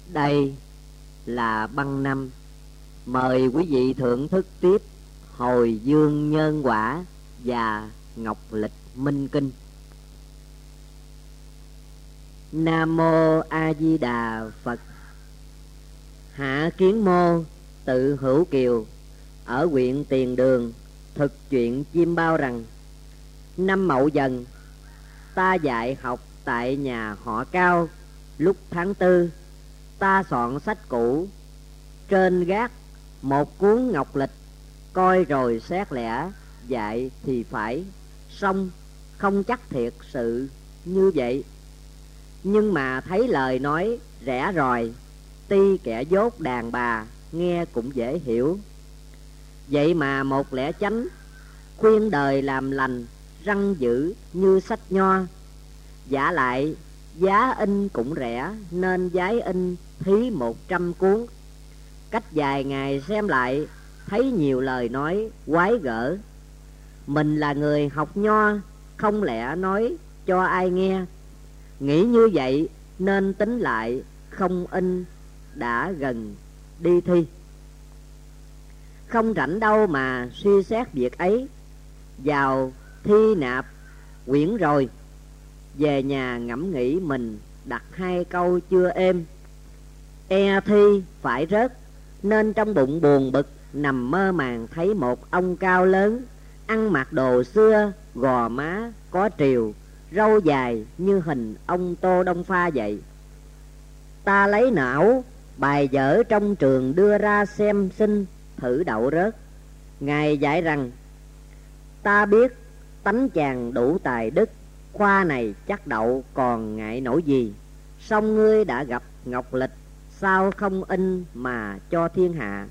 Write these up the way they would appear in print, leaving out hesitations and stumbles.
Đây là băng năm. Mời quý vị thưởng thức tiếp Hồi Dương Nhân Quả và Ngọc Lịch Minh Kinh. Nam Mô A Di Đà Phật. Hạ Kiến Mô tự Hữu Kiều ở huyện Tiền Đường thực chuyện chim bao rằng: năm Mậu Dần, ta dạy học tại nhà họ Cao. Lúc tháng 4, ta soạn sách cũ, trên gác một cuốn ngọc lịch, coi rồi xét lẽ, dạy thì phải, song không chắc thiệt sự như vậy. Nhưng mà thấy lời nói rẻ ròi, ti kẻ dốt đàn bà, nghe cũng dễ hiểu. Vậy mà một lẽ chánh, khuyên đời làm lành, răng dữ như sách nho. Giả lại giá in cũng rẻ, nên giái in thí 100 cuốn. Cách vài ngày xem lại, thấy nhiều lời nói quái gở. Mình là người học nho, không lẽ nói cho ai nghe. Nghĩ như vậy nên tính lại, không in đã gần đi thi. Không rảnh đâu mà suy xét việc ấy. Vào thi nạp quyển rồi, về nhà ngẫm nghĩ mình đặt 2 câu chưa êm. E thi phải rớt, nên trong bụng buồn bực, nằm mơ màng thấy một ông cao lớn, ăn mặc đồ xưa, gò má có triều, râu dài như hình ông Tô Đông Pha vậy. Ta lấy não bài vở trong trường đưa ra xem xin, thử đậu rớt. Ngài dạy rằng: ta biết tánh chàng đủ tài đức, khoa này chắc đậu còn ngại nổi gì. Song ngươi đã gặp ngọc lịch, sao không in mà cho thiên hạ.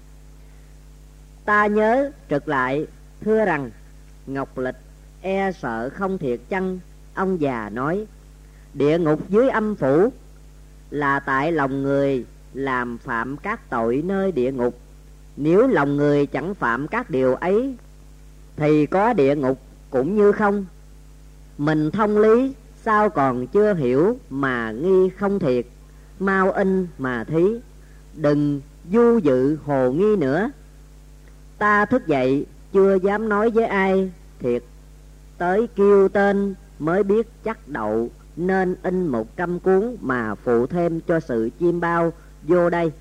Ta nhớ trực lại, thưa rằng: ngọc lịch e sợ không thiệt chăng? Ông già nói: địa ngục dưới âm phủ là tại lòng người làm phạm các tội nơi địa ngục. Nếu lòng người chẳng phạm các điều ấy, thì có địa ngục cũng như không. Mình thông lý, sao còn chưa hiểu mà nghi không thiệt. Mau in mà thí, đừng du dự hồ nghi nữa. Ta thức dậy chưa dám nói với ai thiệt, tới kêu tên mới biết chắc đậu, nên in 100 cuốn mà phụ thêm cho sự chiêm bao vô đây.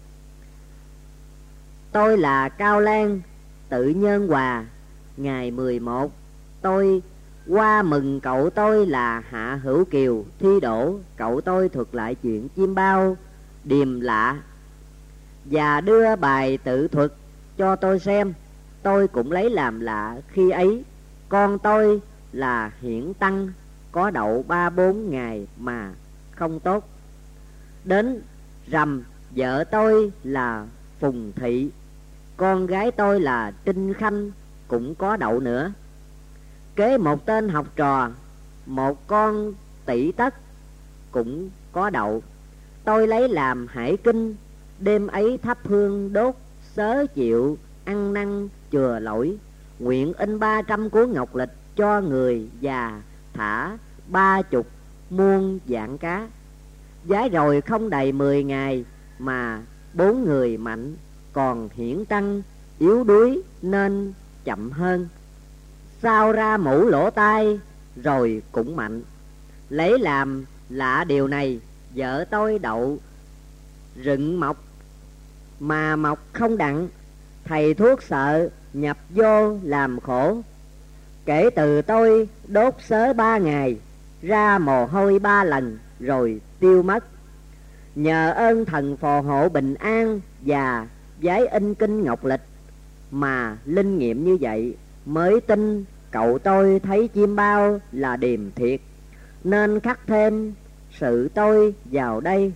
Tôi là Cao Lan, tự Nhân Hòa. Ngày 11, tôi qua mừng cậu tôi là Hạ Hữu Kiều thi đỗ. Cậu tôi thuật lại chuyện chiêm bao điềm lạ và đưa bài tự thuật cho tôi xem. Tôi cũng lấy làm lạ khi ấy con tôi là Hiển Tăng có đậu 3-4 ngày mà không tốt. Đến rằm, vợ tôi là Phùng Thị, con gái tôi là Trinh Khanh cũng có đậu nữa. Kế một tên học trò, một con tỷ tất cũng có đậu. Tôi lấy làm hải kinh, đêm ấy thắp hương đốt, sớ chịu ăn năn chừa lỗi. Nguyện in 300 cuốn ngọc lịch cho người già, thả 30 muôn vạn cá. Giái rồi không đầy 10 ngày mà 4 người mạnh, còn Hiển Tăng yếu đuối nên chậm hơn. Sao ra mũ lỗ tai rồi cũng mạnh. Lấy làm lạ điều này, vợ tôi đậu rựng mọc mà mọc không đặng. Thầy thuốc sợ nhập vô làm khổ. Kể từ tôi đốt sớ 3 ngày, ra mồ hôi 3 lần rồi tiêu mất. Nhờ ơn thần phò hộ bình an và giái in kinh ngọc lịch mà linh nghiệm như vậy, mới tin cậu tôi thấy chiêm bao là điềm thiệt, nên khắc thêm sự tôi vào đây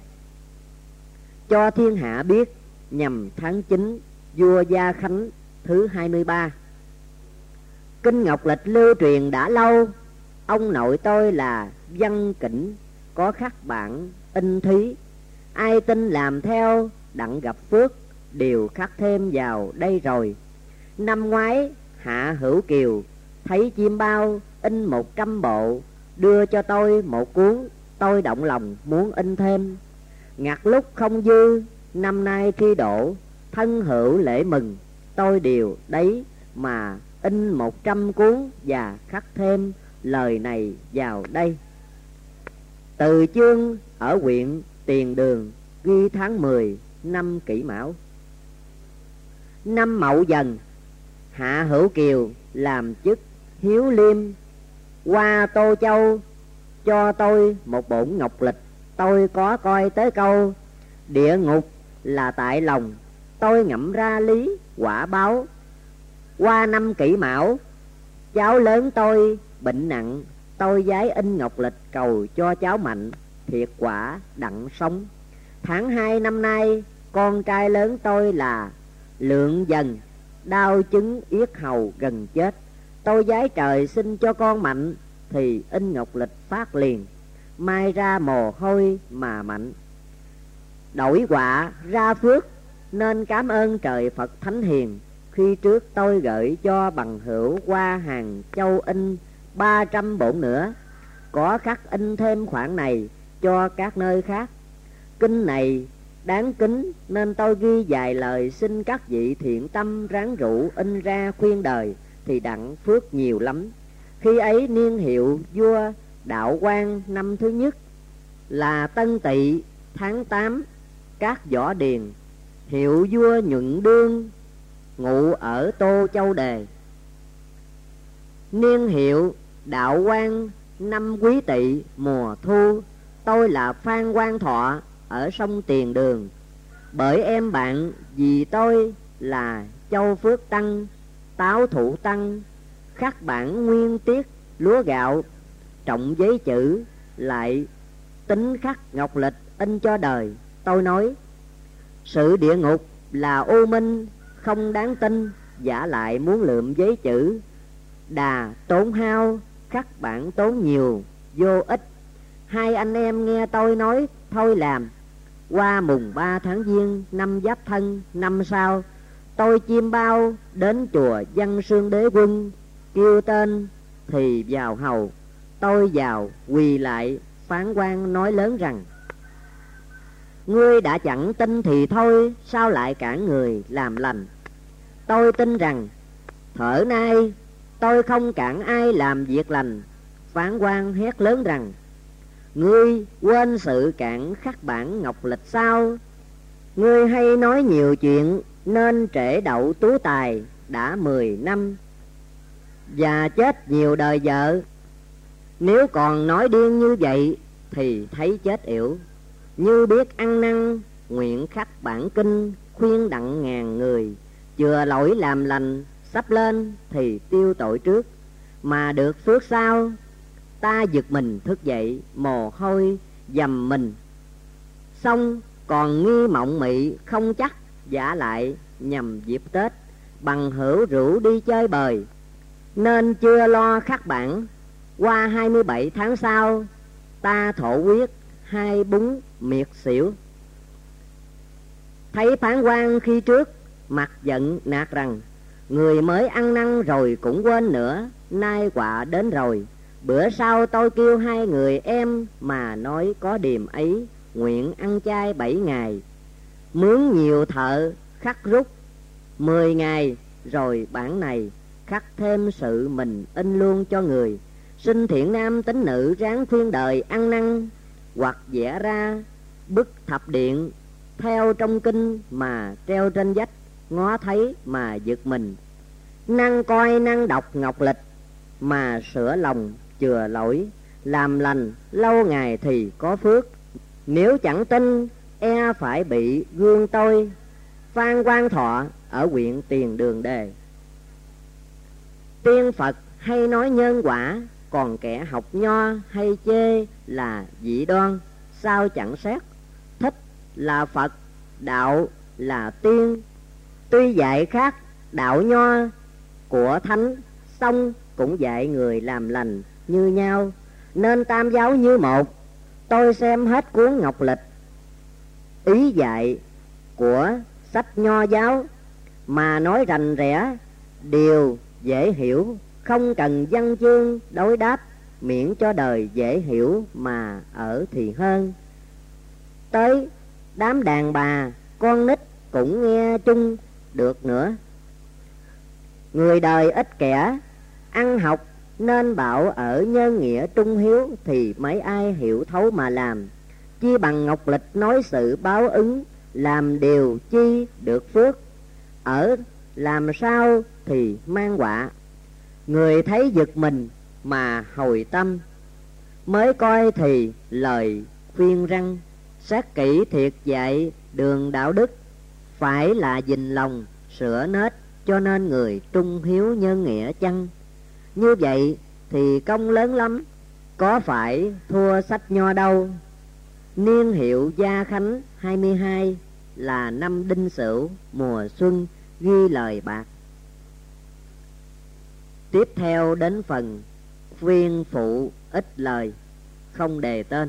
cho thiên hạ biết, nhằm tháng 9 vua Gia Khánh thứ 23. Kinh ngọc lịch lưu truyền đã lâu. Ông nội tôi là Văn Kỉnh có khắc bản in thí. Ai tin làm theo đặng gặp phước, đều khắc thêm vào đây rồi. Năm ngoái Hạ Hữu Kiều thấy chiêm bao in 100 bộ, đưa cho tôi một cuốn. Tôi động lòng muốn in thêm. ngặt lúc không dư, năm nay thi đỗ, thân hữu lễ mừng, tôi đều đấy mà in 100 cuốn và khắc thêm lời này vào đây. Từ chương ở huyện Tiền Đường, ghi tháng 10 năm Kỷ Mão. Năm Mậu Dần, Hạ Hữu Kiều làm chức Hiếu Liêm, qua Tô Châu cho tôi một bổn ngọc lịch. Tôi có coi tới câu địa ngục là tại lòng, tôi ngẫm ra lý quả báo. Qua năm Kỷ Mão, cháu lớn tôi bệnh nặng, tôi giái in ngọc lịch cầu cho cháu mạnh, thiệt quả đặng sống. Tháng 2 năm nay, con trai lớn tôi là Lượng Dần, đau chứng yết hầu gần chết. Tôi giái trời xin cho con mạnh, thì in ngọc lịch phát liền, mai ra mồ hôi mà mạnh. Đổi quả ra phước, nên cảm ơn trời Phật Thánh Hiền. Khi trước tôi gửi cho bằng hữu qua Hàng Châu in 300 bổn nữa, có khắc in thêm khoản này cho các nơi khác. Kinh này đáng kính nên tôi ghi vài lời, xin các vị thiện tâm ráng rủ in ra khuyên đời, thì đặng phước nhiều lắm. Khi ấy niên hiệu vua Đạo Quang năm thứ nhất là Tân Tỵ tháng 8, các võ điền. Hiệu vua Nhuận Đương ngụ ở Tô Châu Đề. Niên hiệu Đạo Quang năm Quý Tỵ mùa thu, tôi là Phan Quang Thọ ở sông Tiền Đường. Bởi em bạn vì tôi là Châu Phước Tăng, Táo Thụ Tăng, khắc bản nguyên tiết lúa gạo, trọng giấy chữ, lại tính khắc ngọc lịch in cho đời. Tôi nói sự địa ngục là u minh, không đáng tin, giả lại muốn lượm giấy chữ, đà tốn hao, khắc bản tốn nhiều, vô ích. Hai anh em nghe tôi nói thôi làm. Qua mùng 3 tháng Giêng năm Giáp Thân năm sau, tôi chiêm bao đến chùa Văn Xương Đế Quân, kêu tên thì vào hầu. Tôi vào quỳ lại, phán quan nói lớn rằng: ngươi đã chẳng tin thì thôi, sao lại cản người làm lành? Tôi tin rằng thở nay tôi không cản ai làm việc lành. Phán quan hét lớn rằng: ngươi quên sự cản khắc bản ngọc lịch sao? Ngươi hay nói nhiều chuyện nên trễ đậu tú tài đã 10 năm và chết nhiều đời vợ. Nếu còn nói điên như vậy thì thấy chết yểu. Như biết ăn năn, nguyện khắc bản kinh, khuyên đặng ngàn người, chừa lỗi làm lành, sắp lên thì tiêu tội trước, mà được phước sau. Ta giật mình thức dậy, mồ hôi dầm mình, xong còn nghi mộng mị không chắc, giả lại nhằm dịp Tết, bằng hữu rủ đi chơi bời, nên chưa lo khắc bản. Qua 27 tháng sau, ta thổ quyết 2 bún miệt xỉu. Thấy phán quan khi trước mặt giận nạt rằng: người mới ăn năn rồi cũng quên nữa, nay quả đến rồi. Bữa sau tôi kêu hai người em mà nói có điềm ấy, nguyện ăn chay 7 ngày, mướn nhiều thợ khắc rút 10 ngày, rồi bản này khắc thêm sự mình in luôn cho người. Xin thiện nam tín nữ ráng khuyên đời ăn năn, hoặc vẽ ra bức thập điện theo trong kinh mà treo trên vách, ngó thấy mà giật mình. Năng coi năng đọc ngọc lịch mà sửa lòng chừa lỗi, làm lành lâu ngày thì có phước. Nếu chẳng tin e phải bị gương tôi. Phan Quang Thọ ở huyện Tiền Đường Đề. Tiên Phật hay nói nhân quả, còn kẻ học nho hay chê là dị đoan. Sao chẳng xét? Thích là Phật, đạo là tiên. Tuy dạy khác đạo nho của thánh, song cũng dạy người làm lành như nhau, nên tam giáo như một. Tôi xem hết cuốn ngọc lịch, ý dạy của sách nho giáo mà nói rành rẽ, điều dễ hiểu, không cần văn chương đối đáp, miễn cho đời dễ hiểu mà ở thì hơn. Tới đám đàn bà, con nít cũng nghe chung được nữa. Người đời ít kẻ, ăn học nên bảo ở nhân nghĩa trung hiếu, thì mấy ai hiểu thấu mà làm. Chi bằng ngọc lịch nói sự báo ứng, làm điều chi được phước, ở làm sao thì mang họa. Người thấy giật mình mà hồi tâm, mới coi thì lời khuyên răng. Xét kỹ thiệt dạy đường đạo đức, phải là dình lòng sửa nết, cho nên người trung hiếu nhân nghĩa chăng. Như vậy thì công lớn lắm, có phải thua sách nho đâu. Niên hiệu Gia Khánh 22 là năm Đinh Sửu, mùa xuân, ghi lời bạc. Tiếp theo đến phần khuyên phụ ít lời, không đề tên.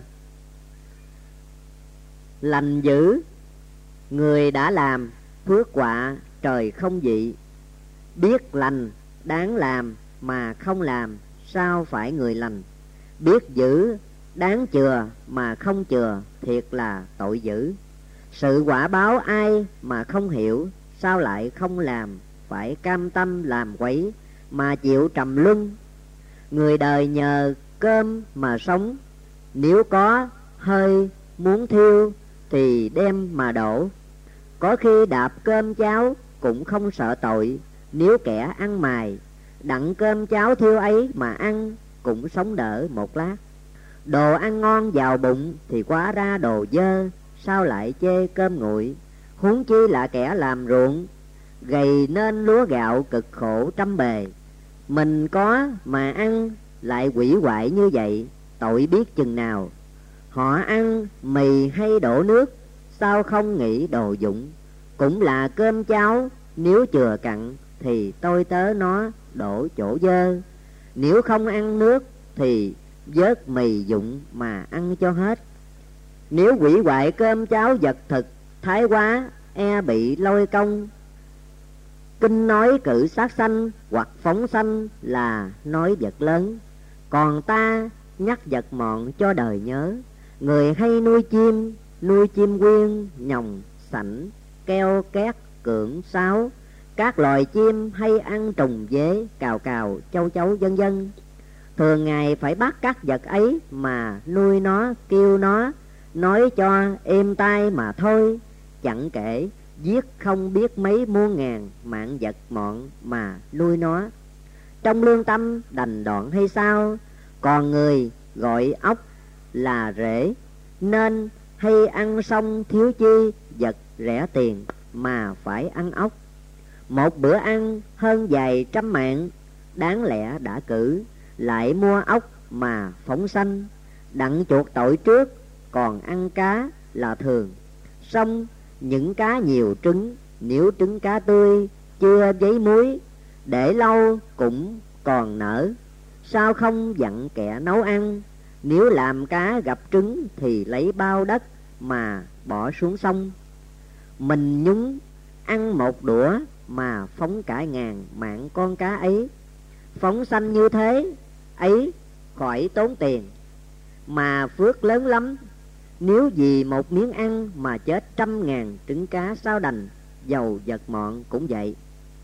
Lành dữ người đã làm, phước họa trời không dị. Biết lành đáng làm mà không làm, sao phải người lành. Biết giữ đáng chừa mà không chừa, thiệt là tội dữ. Sự quả báo ai mà không hiểu, sao lại không làm. Phải cam tâm làm quấy mà chịu trầm luân. Người đời nhờ cơm mà sống, nếu có hơi muốn thiêu thì đem mà đổ. Có khi đạp cơm cháo cũng không sợ tội, nếu kẻ ăn mài đặng cơm cháo thiêu ấy mà ăn, cũng sống đỡ một lát. Đồ ăn ngon vào bụng thì quá ra đồ dơ, sao lại chê cơm nguội. Huống chi là kẻ làm ruộng, gầy nên lúa gạo cực khổ trăm bề. Mình có mà ăn lại hủy hoại như vậy, tội biết chừng nào. Họ ăn mì hay đổ nước, sao không nghĩ đồ dụng. Cũng là cơm cháo, nếu chừa cặn thì tôi tớ nó đổ chỗ dơ. Nếu không ăn nước thì vớt mì dụng mà ăn cho hết. Nếu hủy hoại cơm cháo vật thực thái quá, e bị lôi công. Kinh nói cử sát sanh hoặc phóng sanh là nói vật lớn. Còn ta nhắc vật mọn cho đời nhớ. Người hay nuôi chim quyên, nhồng, sảnh, keo két, cưỡng, sáo. Các loài chim hay ăn trùng dế, cào cào, châu chấu vân vân. Thường ngày phải bắt các vật ấy mà nuôi nó, kêu nó, nói cho êm tai mà thôi. Chẳng kể giết không biết mấy muôn ngàn mạng vật mọn mà nuôi nó. Trong lương tâm đành đoạn hay sao? Còn người gọi ốc là rễ, nên hay ăn xong thiếu chi vật rẻ tiền mà phải ăn ốc. Một bữa ăn hơn vài trăm mạng, đáng lẽ đã cử, lại mua ốc mà phóng sanh. Đặng chuộc tội trước, còn ăn cá là thường. Xong những cá nhiều trứng, nếu trứng cá tươi chưa giấy muối, để lâu cũng còn nở. Sao không dặn kẻ nấu ăn? Nếu làm cá gặp trứng thì lấy bao đất mà bỏ xuống sông. Mình nhúng ăn một đũa mà phóng cả ngàn mạng con cá ấy. Phóng sanh như thế ấy khỏi tốn tiền, mà phước lớn lắm. Nếu vì một miếng ăn mà chết trăm ngàn trứng cá sao đành. Dầu vật mọn cũng vậy.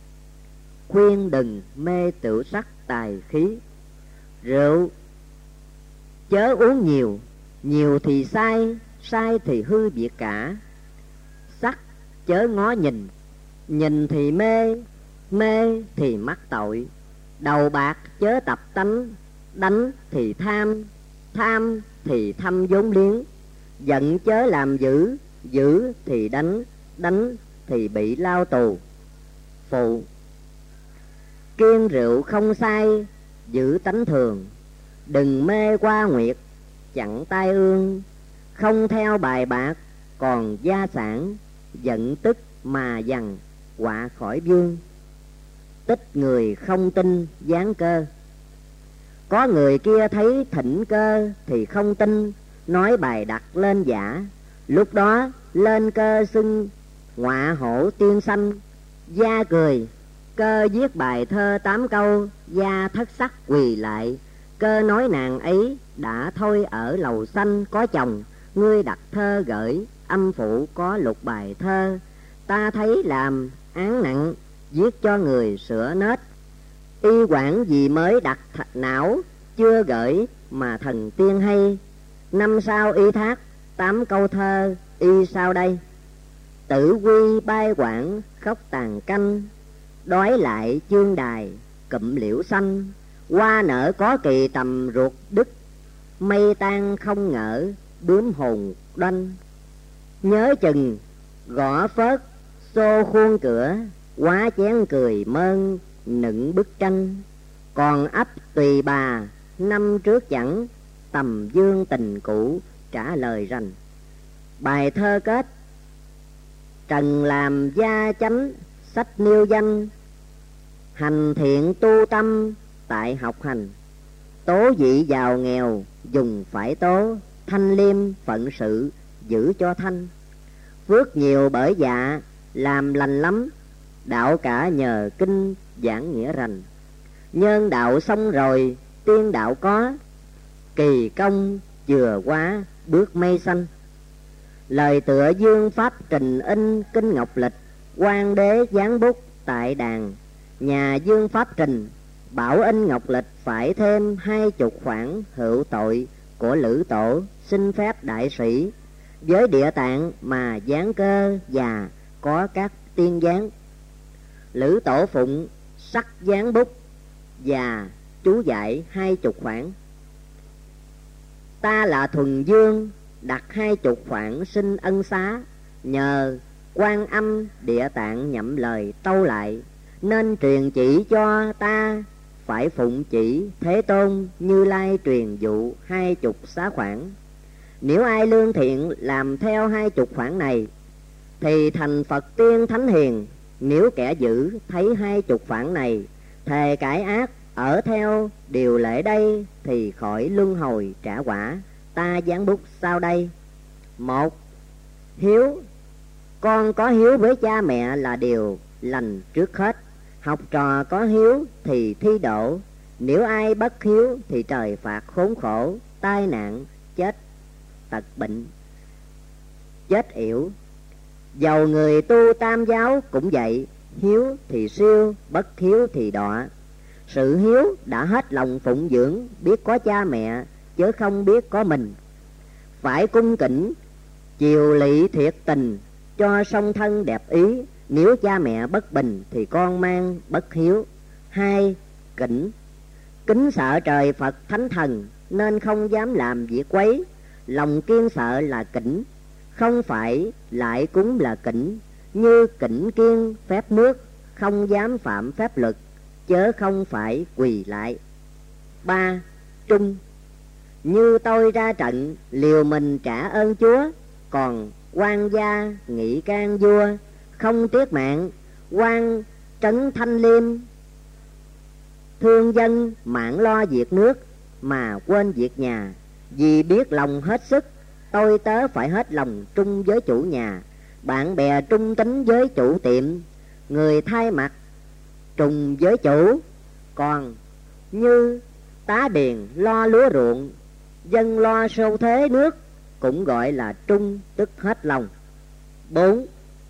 Khuyên đừng mê tửu sắc tài khí. Rượu chớ uống nhiều, nhiều thì sai, sai thì hư việc cả. Sắc chớ ngó nhìn, nhìn thì mê, mê thì mắc tội. Đầu bạc chớ tập tánh, đánh thì tham, tham thì thăm vốn liếng. Giận chớ làm dữ, dữ thì đánh, đánh thì bị lao tù. Phụ kiêng rượu không sai, giữ tánh thường. Đừng mê qua nguyệt, chẳng tai ương. Không theo bài bạc, còn gia sản. Giận tức mà dằn, họa khỏi vương. Tích người không tin giáng cơ. Có người kia thấy thịnh cơ thì không tin, nói bài đặt lên giả. Lúc đó lên cơ xưng ngọa hổ tiên sanh. Gia cười, cơ viết bài thơ 8 câu. Gia thất sắc quỳ lại, cơ nói nàng ấy đã thôi ở lầu xanh có chồng. Ngươi đặt thơ gửi âm phụ có lục bài thơ. Ta thấy làm án nặng, giết cho người sửa nết. Y quản gì mới đặt não, chưa gửi mà thần tiên hay. Năm sau y thác 8 câu thơ, y sao đây? Tử quy bai quản khóc tàn canh, đói lại chương đài cụm liễu xanh. Hoa nở có kỳ tầm ruột đứt, mây tan không ngỡ bướm hồn đoanh. Nhớ chừng gõ phớt xô khuôn cửa, quá chén cười mơn nựng bức tranh. Còn ấp tùy bà năm trước chẳng, tầm dương tình cũ trả lời rành. Bài thơ kết: trần làm gia chánh, sách nêu danh. Hành thiện tu tâm tại học hành. Tố vị giàu nghèo dùng phải tố, thanh liêm phận sự giữ cho thanh. Phước nhiều bởi dạ làm lành lắm, đạo cả nhờ kinh giảng nghĩa rành. Nhân đạo xong rồi tiên đạo có, kỳ công vừa quá bước mây xanh. Lời tựa dương pháp trình in kinh ngọc lịch, quan đế giáng bút tại đàn. Nhà dương pháp trình bảo in ngọc lịch, phải thêm 20 khoản hữu tội của Lữ Tổ xin phép đại sĩ. Với địa tạng mà giáng cơ và có các tiên giáng. Lữ Tổ phụng sắc giáng bút và chú giải 20 khoản. Ta là Thuần Dương đặt 20 khoản xin ân xá, nhờ Quan Âm địa tạng nhậm lời tâu lại, nên truyền chỉ cho ta phải phụng chỉ Thế Tôn Như Lai truyền dụ 20 xá khoản. Nếu ai lương thiện làm theo 20 khoản này thì thành Phật tiên thánh hiền. Nếu kẻ dữ thấy 20 khoản này thề cải ác ở theo điều lệ đây thì khỏi luân hồi trả quả. Ta giáng bút sau đây. 1. Hiếu. Con có hiếu với cha mẹ là điều lành trước hết. Học trò có hiếu thì thi đỗ. Nếu ai bất hiếu thì trời phạt khốn khổ, tai nạn, chết tật bệnh, chết yểu. Dầu người tu tam giáo cũng vậy, hiếu thì siêu, bất hiếu thì đọa. Sự hiếu đã hết lòng phụng dưỡng, biết có cha mẹ chứ không biết có mình. Phải cung kính chiều lỵ thiệt tình cho song thân đẹp ý. Nếu cha mẹ bất bình thì con mang bất hiếu. 2. Kính. Kính sợ trời Phật thánh thần nên không dám làm việc quấy. Lòng kiên sợ là kính, không phải lại cúng là kính. Như kính kiên phép nước, không dám phạm phép luật, chớ không phải quỳ lại. 3. Trung. Như tôi ra trận liều mình trả ơn Chúa, còn quan gia nghị can vua không tiếc mạng. Quan trấn thanh liêm thương dân mãn lo việc nước mà quên việc nhà. Vì biết lòng hết sức, tôi tớ phải hết lòng trung với chủ nhà. Bạn bè trung tín với chủ tiệm, người thay mặt trùng với chủ. Còn như tá điền lo lúa ruộng, dân lo sâu thế nước, cũng gọi là trung, tức hết lòng. 4.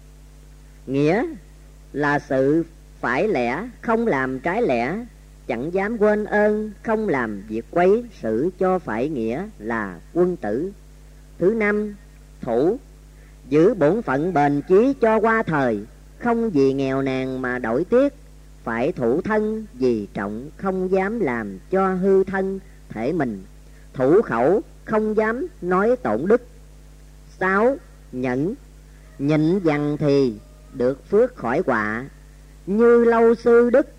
Nghĩa là sự phải lẽ, không làm trái lẽ, chẳng dám quên ơn, không làm việc quấy, xử cho phải nghĩa là quân tử. Thứ 5. Thủ. Giữ bổn phận bền chí cho qua thời, không vì nghèo nàn mà đổi tiếc. Phải thủ thân vì trọng, không dám làm cho hư thân thể mình. Thủ khẩu, không dám nói tổn đức. 6. Nhẫn. Nhịn dằn thì được phước khỏi họa. Như Lâu Sư Đức,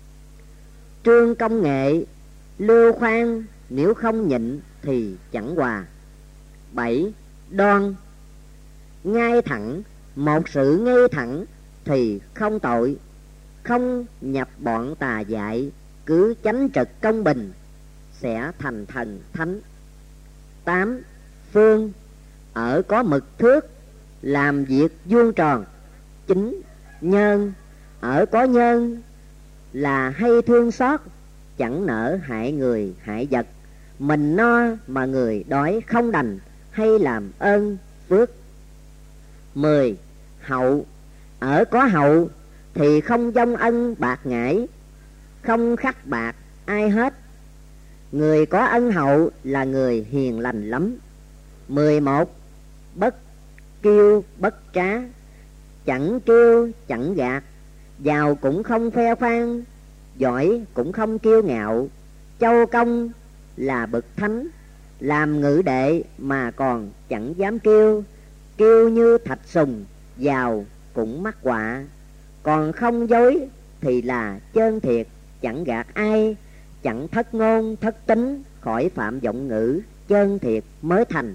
Trương Công Nghệ, Lưu Khoan, nếu không nhịn thì chẳng hòa. 7. Đoan. Ngay thẳng, một sự ngay thẳng thì không tội, không nhập bọn tà dại, cứ chánh trực công bình sẽ thành thần thánh. 8. Phương. Ở có mực thước, làm việc vuông tròn. 9. Nhân. Ở có nhân là hay thương xót, chẳng nỡ hại người hại vật. Mình no mà người đói không đành, hay làm ơn phước. 10. Hậu. Ở có hậu thì không vong ân bạc ngãi, không khắc bạc ai hết. Người có ân hậu là người hiền lành lắm. 11. Bất kiêu bất trá. Chẳng kiêu chẳng gạt, giàu cũng không khoe khoang, giỏi cũng không kiêu ngạo. Châu công là bậc thánh, làm ngự đệ mà còn chẳng dám kiêu. Kiêu như thạch sùng, giàu cũng mắc họa. Còn không dối thì là trơn thiệt, chẳng gạt ai, chẳng thất ngôn thất tính, khỏi phạm vọng ngữ, trơn thiệt mới thành.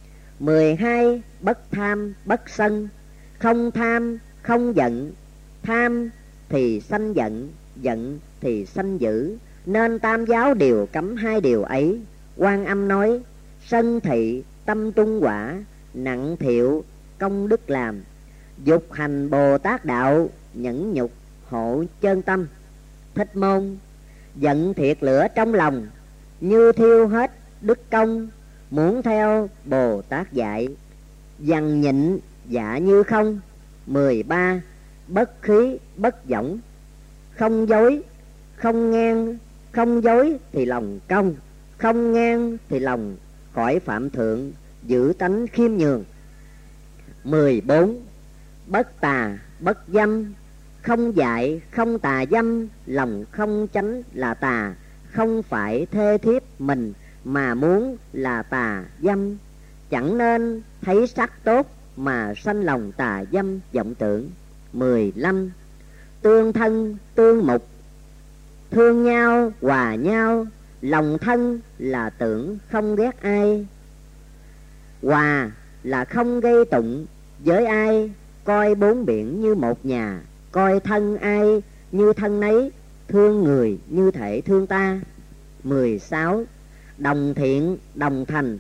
12. Bất tham bất sân. Không tham không giận, tham thì sanh giận, giận thì sanh dữ. Nên tam giáo đều cấm hai điều ấy. Quan Âm nói: sân thị tâm trung quả, nặng thiệu công đức làm. Dục hành Bồ Tát đạo, nhẫn nhục hộ chân tâm. Thích Môn: giận thiệt lửa trong lòng, như thiêu hết đức công. Muốn theo Bồ Tát dạy, dằn nhịn dạ như không. 13. Bất khí bất võng. Không dối không ngang, không dối thì lòng công, không ngang thì lòng khỏi phạm thượng, giữ tánh khiêm nhường. 14. Bất tà bất dâm. Không dại không tà dâm, lòng không chánh là tà. Không phải thê thiếp mình mà muốn là tà dâm. Chẳng nên thấy sắc tốt mà sanh lòng tà dâm vọng tưởng. 15. Tương thân tương mục. Thương nhau hòa nhau, lòng thân là tưởng không ghét ai. Hòa là không gây tụng với ai, coi bốn biển như một nhà. Coi thân ai như thân nấy, thương người như thể thương ta. 16. Đồng thiện đồng thành.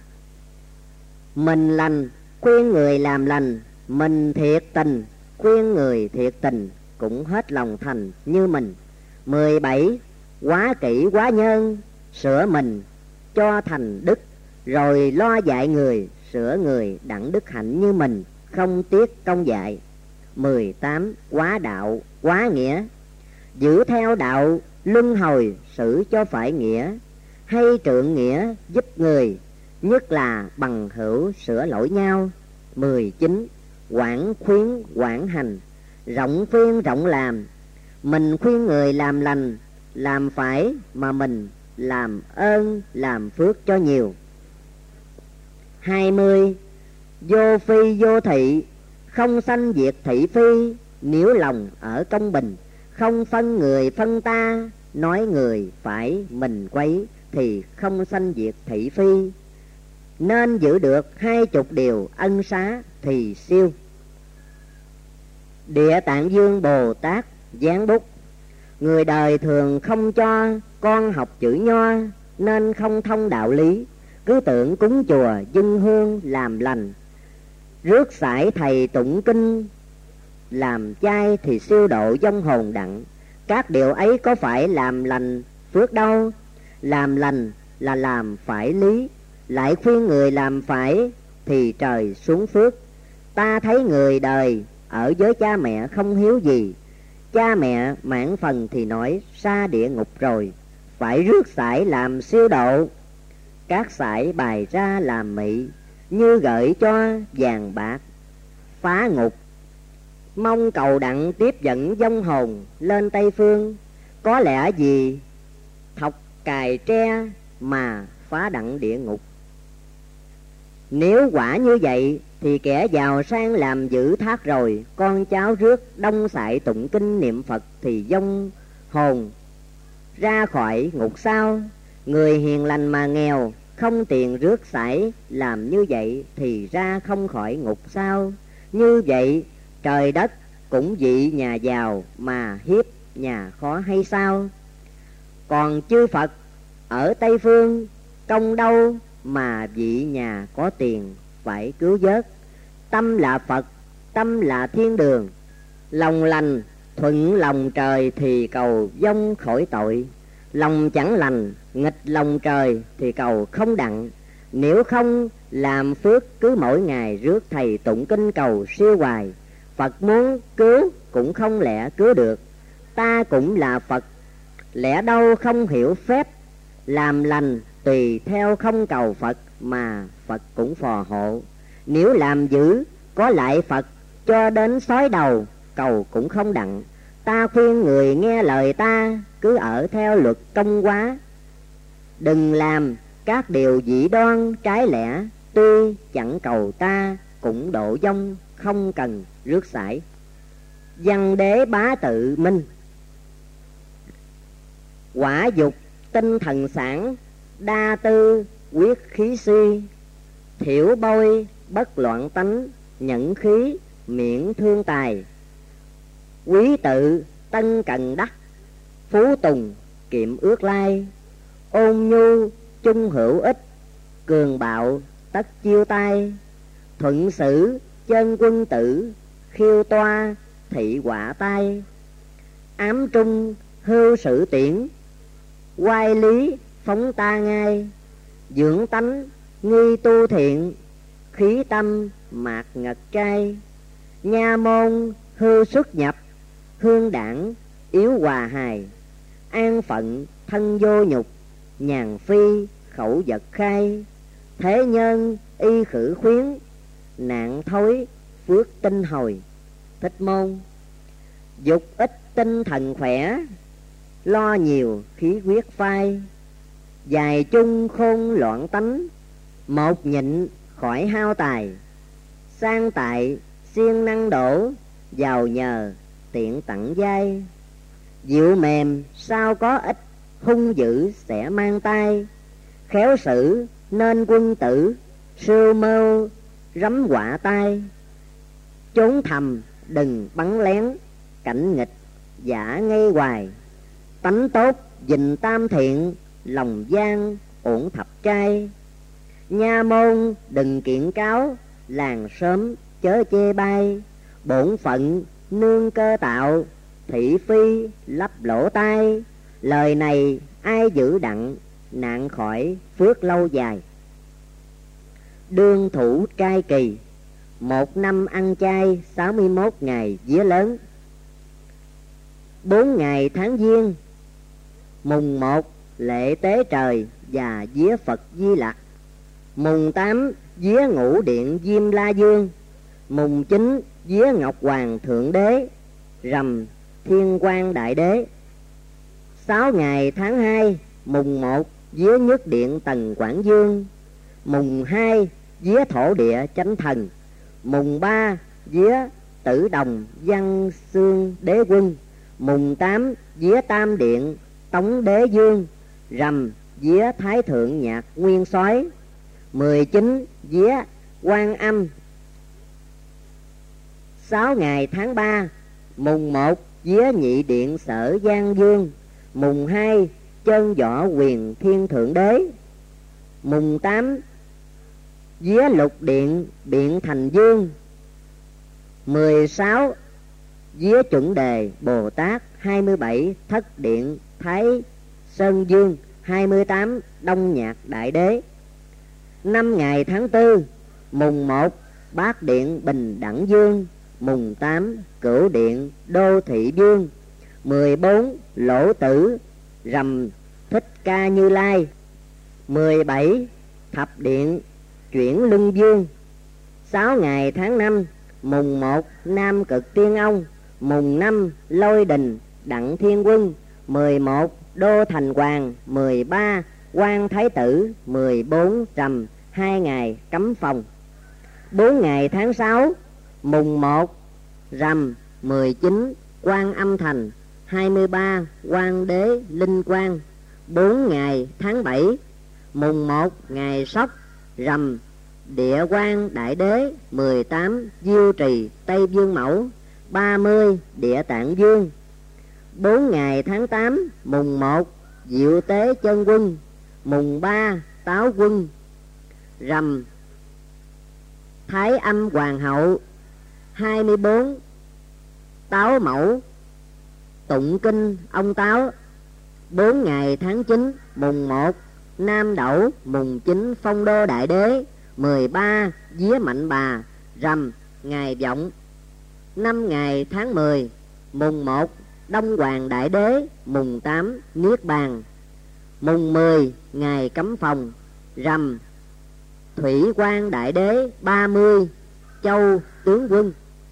Mình lành khuyên người làm lành, mình thiệt tình khuyên người thiệt tình, cũng hết lòng thành như mình. 17. Quá kỹ quá nhân. Sửa mình cho thành đức, rồi lo dạy người. Sửa người đặng đức hạnh như mình, không tiếc công dạy. 18. Quá đạo quá nghĩa. Giữ theo đạo luân hồi, xử cho phải nghĩa. Hay trượng nghĩa giúp người, nhất là bằng hữu sửa lỗi nhau. 19. Quảng khuyến quảng hành. Rộng khuyên rộng làm. Mình khuyên người làm lành, làm phải mà mình làm ơn làm phước cho nhiều. 20. Vô phi vô thị. Không sanh diệt thị phi. Nếu lòng ở công bình, không phân người phân ta. Nói người phải mình quấy, thì không sanh diệt thị phi. Nên giữ được 20 điều ân xá thì siêu. Địa Tạng Vương Bồ Tát giáng bút. Người đời thường không cho con học chữ Nho, nên không thông đạo lý. Cứ tưởng cúng chùa dâng hương làm lành, rước sải thầy tụng kinh, làm chay thì siêu độ vong hồn đặng. Các điều ấy có phải làm lành phước đâu. Làm lành là làm phải lý, lại khuyên người làm phải thì trời xuống phước. Ta thấy người đời ở với cha mẹ không hiếu gì, cha mẹ mãn phần thì nói xa địa ngục rồi, phải rước sải làm siêu độ. Các sải bày ra làm mị, như gợi cho vàng bạc phá ngục. Mong cầu đặng tiếp dẫn vong hồn lên Tây Phương. Có lẽ gì thọc cài tre mà phá đặng địa ngục. Nếu quả như vậy thì kẻ giàu sang làm giữ thác rồi, con cháu rước đông sải tụng kinh niệm Phật thì vong hồn ra khỏi ngục sao. Người hiền lành mà nghèo, không tiền rước sải làm như vậy thì ra không khỏi ngục sao. Như vậy trời đất cũng dị nhà giàu mà hiếp nhà khó hay sao. Còn chư Phật ở Tây Phương công đâu mà vị nhà có tiền phải cứu vớt. Tâm là Phật, tâm là thiên đường. Lòng lành thuận lòng trời thì cầu vong khỏi tội. Lòng chẳng lành nghịch lòng trời thì cầu không đặng. Nếu không làm phước cứ mỗi ngày rước thầy tụng kinh cầu siêu hoài. Phật muốn cứu cũng không lẽ cứu được, ta cũng là Phật, lẽ đâu không hiểu phép. Làm lành tùy theo không cầu Phật, mà Phật cũng phò hộ. Nếu làm dữ có lại Phật, cho đến sói đầu cầu cũng không đặng. Ta khuyên người nghe lời ta, cứ ở theo luật công hóa. Đừng làm các điều dị đoan trái lẽ, tuy chẳng cầu ta cũng độ vong, không cần rước sải. Văn đế bá tự minh. Quả dục tinh thần sản, đa tư quyết khí suy. Thiểu bôi bất loạn tánh, nhẫn khí miễn thương tài. Quý tự tân cần đắc, phú tùng kiệm ước lai. Ôn nhu chung hữu ích, cường bạo tất chiêu tai. Thuận xử chân quân tử, khiêu toa thị quả tai. Ám trung hưu sự tiễn, oai lý phóng ta ngay. Dưỡng tánh nghi tu thiện, khí tâm mạc ngật trai. Nha môn hưu xuất nhập, hương đảng yếu hòa hài. An phận thân vô nhục, nhàn phi khẩu vật khai. Thế nhân y khử khuyến, nạn thối phước tinh hồi. Thích môn. Dục ít tinh thần khỏe, lo nhiều khí huyết phai. Dài chung khôn loạn tánh, một nhịn khỏi hao tài. Sang tại siêng năng đổ, giàu nhờ tiện tặng giai. Dịu mềm sao có ích, hung dữ sẽ mang tai. Khéo xử nên quân tử, sưu mưu rắm quả tai. Trốn thầm đừng bắn lén, cảnh nghịch giả ngây hoài. Tánh tốt gìn tam thiện, lòng gian ổn thập trai. Nha môn đừng kiện cáo, làng sớm chớ chê bai. Bổn phận nương cơ tạo, thị phi lấp lỗ tai. Lời này ai giữ đặng, nạn khỏi phước lâu dài. Đương thủ trai kỳ, một năm ăn chay 61 ngày vía lớn. 4 ngày tháng Giêng, mùng 1 lễ tế trời và vía Phật Di Lặc. Mùng 8 vía Ngũ Điện Diêm La Dương. Mùng 9 vía Ngọc Hoàng Thượng Đế, rằm Thiên Quang Đại Đế. 6 ngày tháng 2, mùng 1 vía Nhất Điện Tần Quảng Dương. Mùng 2 vía Thổ Địa Chánh Thần. Mùng 3 vía Tử Đồng Văn Xương Đế Quân. Mùng 8 vía Tam Điện Tống Đế Dương, rằm vía Thái Thượng Nhạc Nguyên Soái. 19 vía Quan Âm. 6 ngày tháng 3, mùng 1 vía Nhị Điện Sở Giang Dương. Mùng 2 chân võ Quyền Thiên Thượng Đế. Mùng 8 vía Lục Điện Biện Thành Dương. 16 vía Chuẩn Đề Bồ Tát. 27 Thất Điện Thái Sơn Dương. 28 Đông Nhạc Đại Đế. 5 ngày tháng 4, mùng 1 Bát Điện Bình Đẳng Dương. Mùng 8 Cửu Điện Đô Thị Dương. 14 Lỗ Tử, rằm Thích Ca Như Lai. 17 Thập Điện Chuyển Luân Dương. 6 ngày tháng 5, mùng 1 Nam Cực Tiên Ông. Mùng 5 Lôi Đình Đặng Thiên Quân. 11 Đô Thành Hoàng. 13 Quan Thái Tử. 14 rằm 2 ngày cấm phòng. 4 ngày tháng 6, mùng 1 rằm 19 Quan Âm Thành. 23 Quan Đế Linh Quang. 4 ngày tháng 7, mùng 1 ngày Sóc, rằm Địa Quang Đại Đế. 18 Diêu Trì Tây Dương Mẫu. 30 Địa Tạng Dương. 4 ngày tháng 8, mùng 1 Diệu Tế Chân Quân. Mùng 3 Táo Quân, rằm Thái Âm Hoàng Hậu. 24 Táo Mẫu tụng kinh ông Táo. 4 ngày tháng 9, mùng 1 Nam Đẩu. Mùng 9 Phong Đô Đại Đế. 13 vía Mạnh Bà rằm ngày Vọng. 5 ngày tháng 10, mùng 1 Đông Hoàng Đại Đế, mùng 8 Niết Bàn. Mùng 10 ngày Cấm Phòng rằm Thủy Quang Đại Đế, 30 Châu Tướng Quân.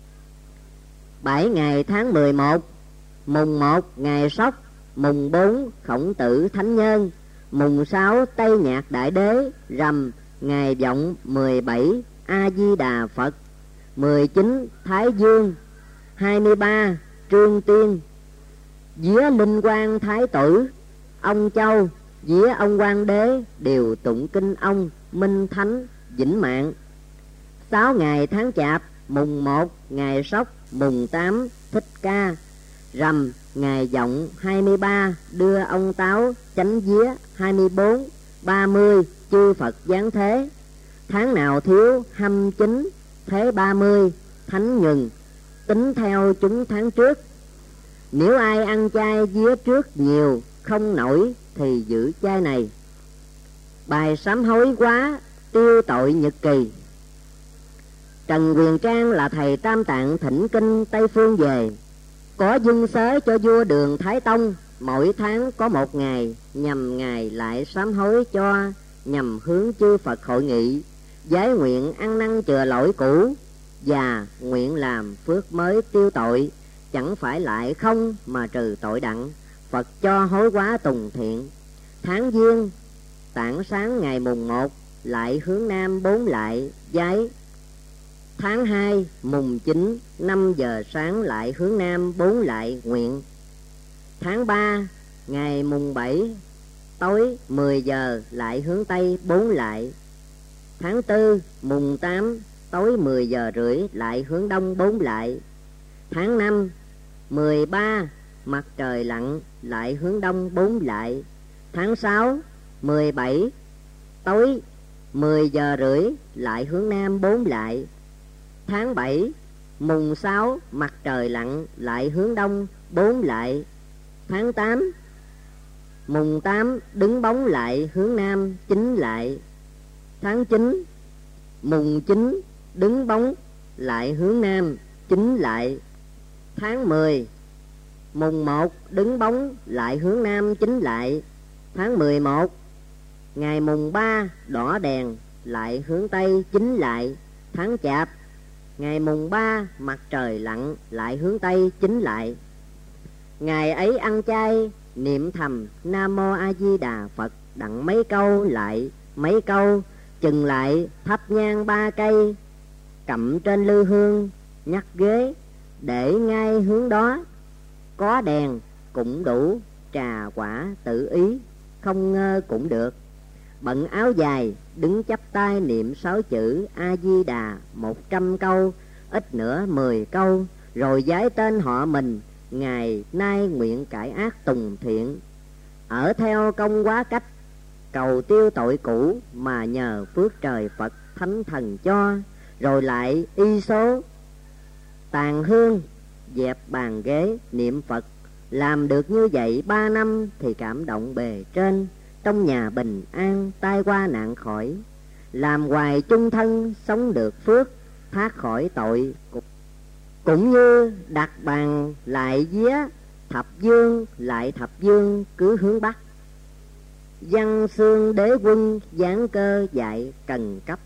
7 ngày tháng 11, mùng 1 ngày Sóc, mùng 4 Khổng Tử Thánh Nhân, mùng 6 Tây Nhạc Đại Đế rằm ngày Vọng 17 A Di Đà Phật. 19 Thái Dương. 23 Trương Tiên. Vía Linh Quang Thái Tử, ông Châu, vía ông Quang Đế đều tụng kinh ông Minh Thánh vĩnh mạng. 6 ngày tháng Chạp, mùng 1 ngày Sóc, mùng 8 Thích Ca rằm ngày Vọng 23 đưa ông Táo chánh vía. 24 30 chư Phật giáng thế. Tháng nào thiếu 29 thế 30 Thánh Nhuần, tính theo chúng tháng trước. Nếu ai ăn chay vía trước nhiều không nổi thì giữ chay này. Bài sám hối quá tiêu tội nhật kỳ. Trần Quyền Trang là thầy Tam Tạng thỉnh kinh Tây Phương về, có dâng xế cho vua Đường Thái Tông mỗi tháng có một ngày, nhằm ngài lại sám hối cho, nhằm hướng chư Phật hội nghị, giải nguyện ăn năn chừa lỗi cũ và nguyện làm phước mới tiêu tội, chẳng phải lại không mà trừ tội đặng. Phật cho hối quá tùng thiện. Tháng Giêng, tảng sáng ngày mùng 1 lại hướng Nam 4 lại giái. Tháng 2 mùng 9 5 giờ sáng lại hướng Nam 4 lại nguyện. Tháng 3 ngày mùng 7 tối 10 giờ lại hướng Tây 4 lại. Tháng 4 mùng 8 tối 10 giờ rưỡi lại hướng Đông 4 lại. Tháng 5 13 mặt trời lặn lại hướng Đông 4 lại. Tháng 6 17 tối 10 giờ rưỡi lại hướng Nam 4 lại. Tháng 7 mùng 6 mặt trời lặn lại hướng Đông 4 lại. Tháng 8 mùng 8 đứng bóng lại hướng Nam 9 lại. Tháng 9 mùng 9 đứng bóng lại hướng Nam 9 lại. Tháng 10 mùng 1 đứng bóng lại hướng Nam 9 lại. Tháng 11 ngày mùng 3 đỏ đèn lại hướng Tây 9 lại. Tháng Chạp ngày mùng 3 mặt trời lặn lại hướng Tây 9 lại. Ngày ấy ăn chay niệm thầm Nam Mô A Di Đà Phật đặng mấy câu lại mấy câu, chừng lại thắp nhang 3 cây, cặm trên lư hương nhắc ghế để ngay hướng đó. Có đèn cũng đủ, trà quả tự ý, không ngơ cũng được. Bận áo dài đứng chắp tay niệm 6 chữ A Di Đà 100 câu, ít nữa 10 câu, rồi giái tên họ mình, ngày nay nguyện cải ác tùng thiện. Ở theo công quá cách, cầu tiêu tội cũ mà nhờ phước trời Phật thánh thần cho. Rồi lại y số tàn hương dẹp bàn ghế niệm Phật. Làm được như vậy 3 năm thì cảm động bề trên, trong nhà bình an tai qua nạn khỏi. Làm hoài chung thân sống được phước, thoát khỏi tội. Cũng như đặt bàn lại vía thập dương lại thập dương cứ hướng Bắc. Văn xương đế quân giáng cơ dạy cần cấp.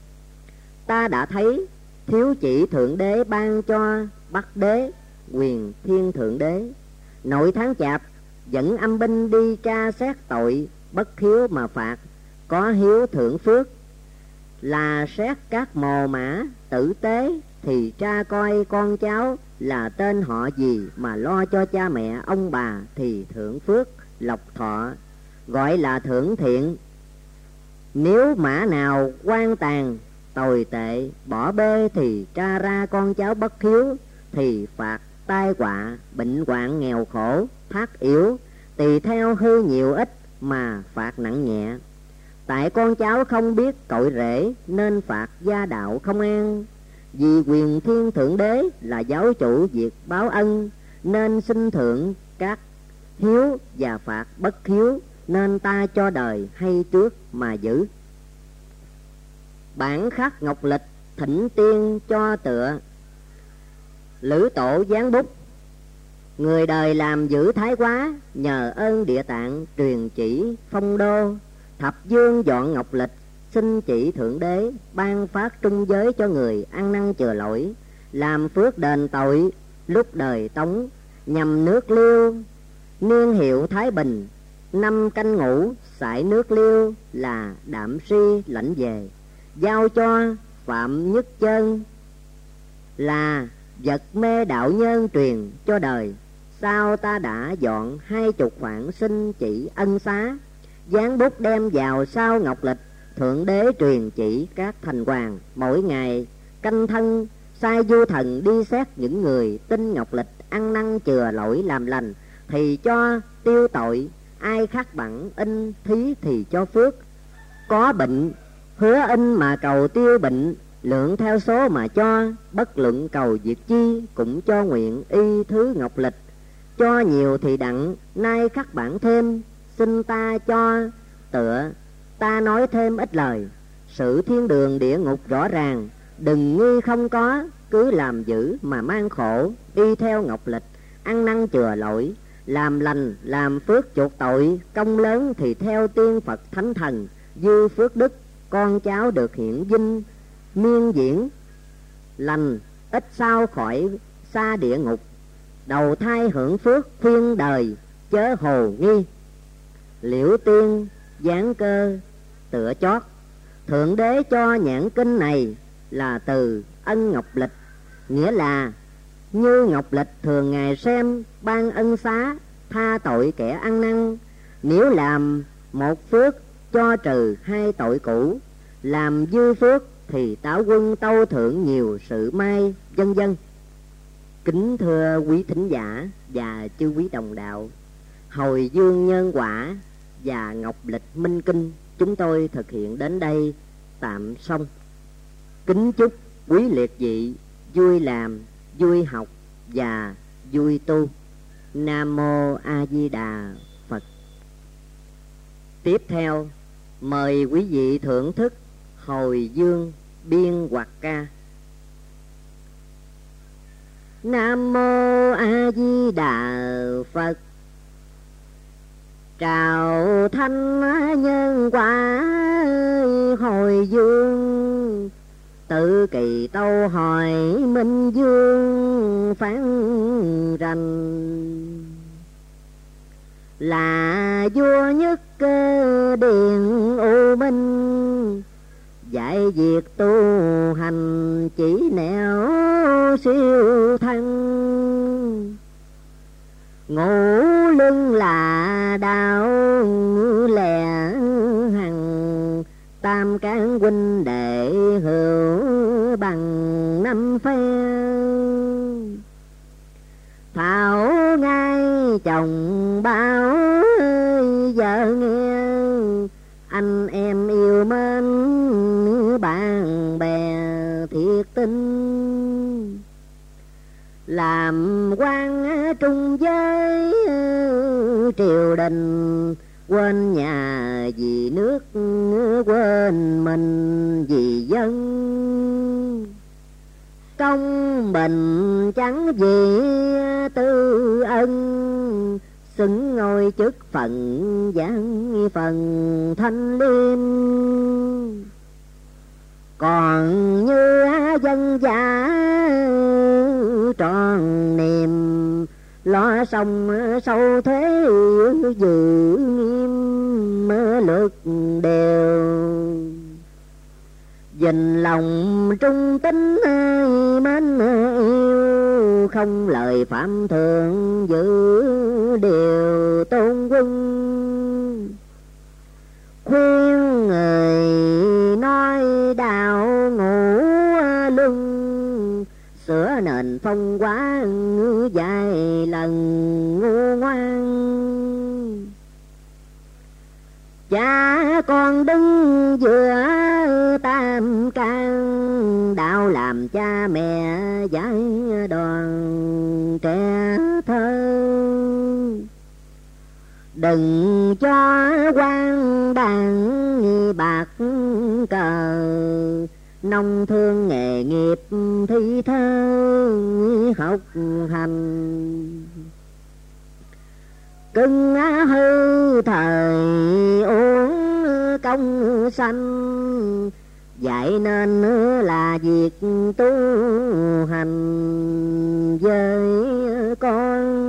Ta đã thấy thiếu chỉ thượng đế ban cho Bắc đế quyền thiên thượng đế. Nội tháng Chạp dẫn âm binh đi tra xét tội, bất hiếu mà phạt, có hiếu thưởng phước. Là xét các mồ mã tử tế thì tra coi con cháu là tên họ gì, mà lo cho cha mẹ ông bà thì thưởng phước lộc thọ, gọi là thưởng thiện. Nếu mã nào quan tàn tồi tệ bỏ bê thì tra ra con cháu bất hiếu thì phạt tai họa, bệnh hoạn, nghèo khổ, thác yếu, tùy theo hư nhiều ít mà phạt nặng nhẹ. Tại con cháu không biết cội rễ nên phạt gia đạo không an. Vì quyền thiên thượng đế là giáo chủ việc báo ân, nên xin thưởng các hiếu và phạt bất hiếu, nên ta cho đời hay trước mà giữ. bản khắc ngọc lịch thỉnh tiên cho tựa. Lữ tổ giáng bút, người đời làm giữ thái quá, nhờ ơn địa tạng truyền chỉ phong đô. Thập dương dọn ngọc lịch, xin chỉ thượng đế, ban phát trung giới cho người ăn năn chừa lỗi, làm phước đền tội lúc đời Tống. Nhằm nước Liêu niên hiệu Thái Bình, năm canh ngũ sải nước Liêu là Đạm Si lãnh về. Giao cho Phạm Nhất Chân là vật mê đạo nhân truyền cho đời. Sau ta đã dọn 20 khoản xin chỉ ân xá, dán bút đem vào sau ngọc lịch. Thượng đế truyền chỉ các thành hoàng, mỗi ngày canh thân sai vua thần đi xét những người tin ngọc lịch, ăn năn chừa lỗi làm lành thì cho tiêu tội, ai khắc bằng in thí thì cho phước. Có bệnh hứa in mà cầu tiêu bệnh, lượng theo số mà cho, bất luận cầu việc chi cũng cho nguyện y thứ ngọc lịch. Cho nhiều thì đặng, nay khắc bản thêm, xin ta cho tựa. Ta nói thêm ít lời, sự thiên đường địa ngục rõ ràng, đừng nghi không có, cứ làm dữ mà mang khổ. Y theo ngọc lịch, ăn năn chừa lỗi, làm lành làm phước chuộc tội. Công lớn thì theo tiên Phật thánh thần, dư phước đức con cháu được hiện vinh miên diễn. Lành ít sao khỏi xa địa ngục, đầu thai hưởng phước khuyên đời chớ hồ nghi. Liễu tiên giáng cơ tựa chót, thượng đế cho nhãn kinh này là từ ân ngọc lịch. Nghĩa là như ngọc lịch thường ngày xem, ban ân xá tha tội kẻ ăn năn. Nếu làm một phước cho trừ 2 tội cũ, làm dư phước thì tảo quân tâu thưởng nhiều sự may, vân vân. Kính thưa quý thính giả và chư quý đồng đạo, hồi dương nhân quả và ngọc lịch minh kinh chúng tôi thực hiện đến đây tạm xong. Kính chúc quý liệt vị vui làm, vui học và vui tu. Nam mô A Di Đà Phật. Tiếp theo mời quý vị thưởng thức hồi dương biên hoặc ca. Nam mô A Di Đà Phật. Trào thanh nhân quả hồi dương, tự kỳ tâu hỏi minh dương phán rành. Là vua nhất cơ điện u minh, dạy việc tu hành chỉ nẻo siêu thăng. Ngũ lưng là đạo lẻ hằng, tam cán huynh đệ hữu bằng 5 phe. Thảo ngay chồng báo vợ nghe, anh em yêu mến bạn bè thiệt tình. Làm quan trung giới triều đình, quên nhà vì nước quên mình vì dân. Công bình chẳng vì tư ân, xứng ngôi chức phận giảng phần thanh liêm. Còn như dân giả tròn niềm, lo xong sâu thế giữ nghiêm luật đều. Dình lòng trung tín mến yêu, không lời phạm thượng giữ điều tôn quân. Khuyên người nói đạo ngũ luân, sửa nền phong hóa vài lần ngu ngoan. Cha con đứng giữa tam can, đạo làm cha mẹ giải đoàn trẻ thơ. Đừng cho quan đàn bạc cờ, nông thương nghề nghiệp thi thơ học hành. Cưng hư thời uống công sanh, vậy nên là việc tu hành với con.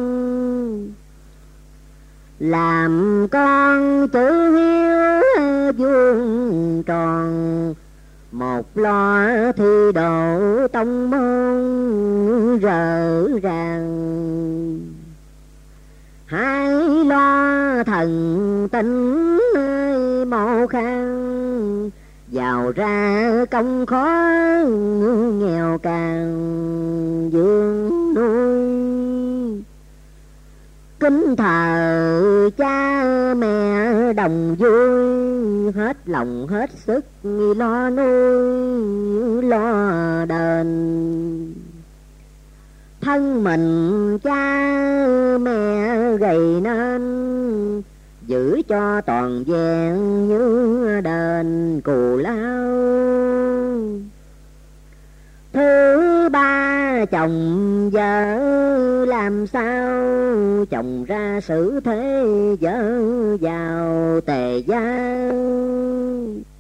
Làm con chữ hiếu vuông tròn, một lo thi đỗ tông môn rỡ ràng. Hai lo thần tinh mộ khang, giàu ra công khó nghèo càng dương nuôi. Kính thờ cha mẹ đồng vui, hết lòng hết sức lo nuôi lo đền. Thân mình cha mẹ gầy nên, giữ cho toàn vẹn như đền cù lao. Thứ ba chồng vợ làm sao, chồng ra xử thế vợ vào tề gia.